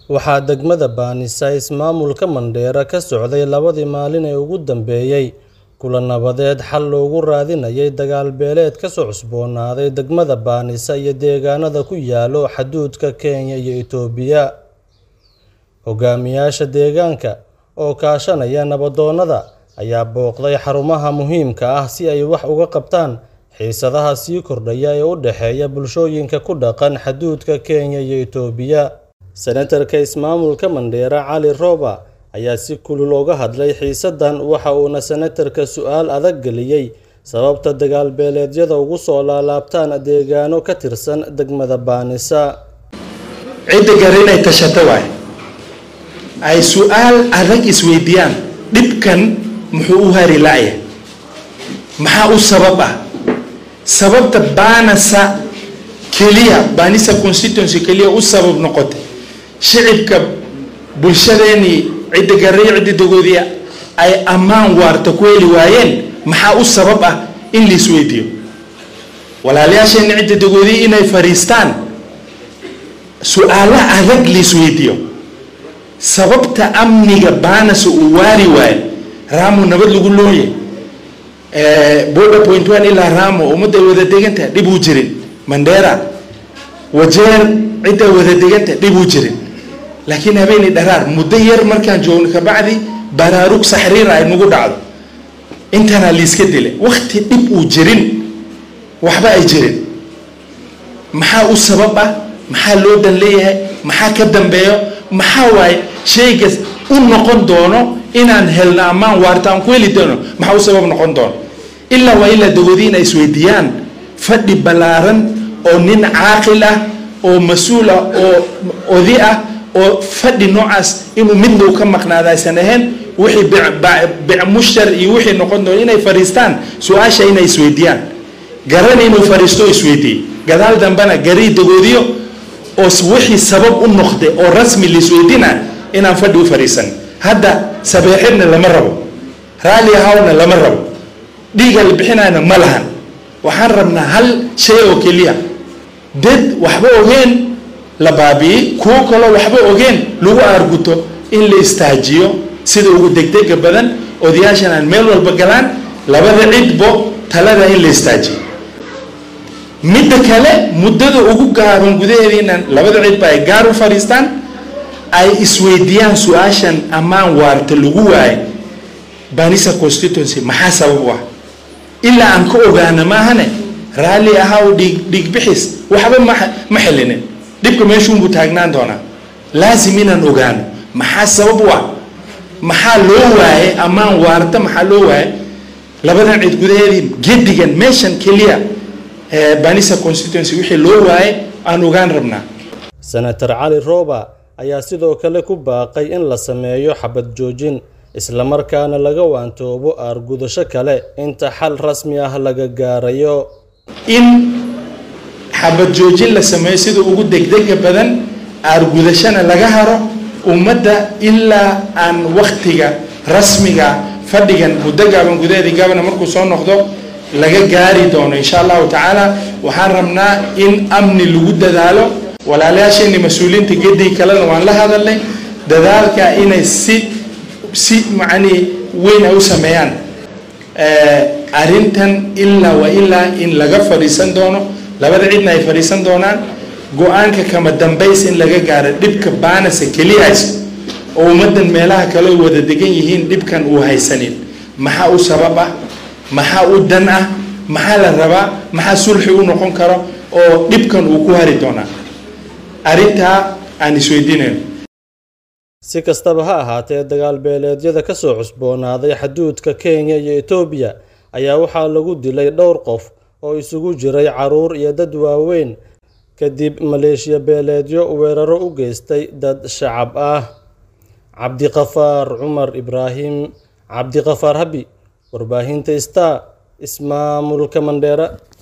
Waxaa degmada Baanisa ismaamulka Mandheera ka socday labadii maalin ee ugu dambeeyay kulan nabadeed xal loogu raadinayay dagaal beeleed ka soo cusboonaaday degmada Baanisa iyo deegaanada ku yaalo xuduudka Kenya iyo Itoobiya. Hogaamiyaasha deegaanka oo kaashanaya nabadoonnada ayaa booqday xarumaha muhiimka ah si ay wax uga qabtaan xiisadaha sii kordhaya ee u dhexeeya bulshooyinka ku dhaqan xuduudka Kenya iyo Itoobiya. Senatarka ismaamulka Mandheera Cali Roba ayaa si kulul uga hadlay xiisadan waxa uuna senatarka su'aal adag geliyay sababta dagaal beeleedyada ugu soo laalaabtaan deegaano ka tirsan degmada Baanisa. Cidda garinay tashata waay ay su'aal adag isweydiiyaan dhibkan muxuu u hari laaya maxaa u sabab ah sababta Baanisa constituency kaliya u sabab noqotay shicibka bulshadeeni cidda garay cidda dogoodiya ay ammaan waarta ku heli waayeen maxaa u sabab ah in la isweydiiyo walaalayaasheena cidda dogoodiya inay fariistaan su'aalo adag la isweydiiyo sababta amniga Baanisa uu waari waayo Raamo nabad lagu looyay border point 1 ilaa Raamo ummadda wada deeganta dib u jirin Mandheera wajeer cidda wada deeganta dib u jirin laakiin habeenii dharaar muddo yar markaan joogno ka bacdi baraarug saxriir ay nagu dhacdo intana la iska dilay waqti dib u jirin waxba ay jirin maxaa u sabab ah maxaa loo dan leeyahay maxaa ka dambeeyo maxaa waay shaygas u noqon doono inaan helna ammaan waarta aan ku heli doono maxaa u sabab noqon doono ilaa waa ilaa dogoodiina isweydiiyaan fadhi balaaran oo nin caaqil ah oo mas-uul ah oo odi ah oo fadhi noocaas inuu midna ka maqnaado aysan ahayn wixii bic mushtar iyo wixii noqon doono inay fariistaan su'aasha inay isweydiiyaan garan inuu fariisto isweydiiyo gadaal dambana garii dogoodiyo oo wixii sabab u noqday oo rasmi la isweydiina inaan fadhi u fariisan hadda sabeexidna lama rabo raali ahawna lama rabo dhiiga la bixinayna ma lahan waxaan rabnaa hal shay oo keliya dad waxba ogeen la baabi'iyey kuwo kaloo waxba ogeen lagu aarguto in la istaajiyo sida ugu degdega badan odayaashan aan meel walba galaan labada cidbo talada in la istaajiyo midda kale muddada ugu gaaban gudaheediina labada cidba ay gaar u fariistaan ay isweydiiyaan su'aashan ammaan waarta lagu waayay Baanisa constituency maxaa sabab u ah ilaa aan ka ogaana maahane raalli ahaa dhiig bixis waxba ma xilinin dhibka meeshuunbuu taagnaan doonaa laasim inaan ogaano maxaa sabab u ah maxaa loo waayay ammaan waarta maxaa loo waayay labadan cid gudaheedii gedigan meeshan keliya Baanisa constituency wixii loo waayay aan ogaan rabnaa. Senator Cali Roba ayaa sidoo kale ku baaqay in la sameeyo xabad joojin isla markaana laga waantoobo aargudasho kale inta xal rasmi ah laga gaarayo in xabad joojin la sameeyo sida ugu degdega badan aargudashana laga haro ummadda ilaa aan waqtiga rasmiga fadhigan muddo gaaban gudaheedii gabana markuu soo noqdo laga gaari doono insha Allahu tacaala waxaan rabnaa in amni lagu dadaalo walaalayaasheena mas'uuliyiinta gedii kalena waan la hadalnay dadaalka inay si macni weyn u sameeyaan arintan ilaa in laga fariisan doono labada cidna ay fariisan doonaan go'aanka kama dambays in laga gaaro dhibka Baanisa kaliya oo ummadan meelaha kale wada degan yihiin dhibkan uu haysanin maxaa u sabab ah maxaa u dan ah maxaa la rabaa maxaa sulxi u noqon karo oo dhibkan uu ku hari doonaa arinta aan isweydiinayno. Si kastaba ha ahaatee dagaal beeleedyada ka soo cusboonaaday xuduudka Kenya iyo Itoobiya ayaa waxaa lagu dilay dhowr qof oo isugu jiray caruur iyo dad waaweyn kadib maleeshiya beeleedyo weeraro u geystay dad shacab ah. Cabdiqafaar Cumar Ibraahim Cabdiqafaar Habi warbaahinta Star ismaamulka Mandheera.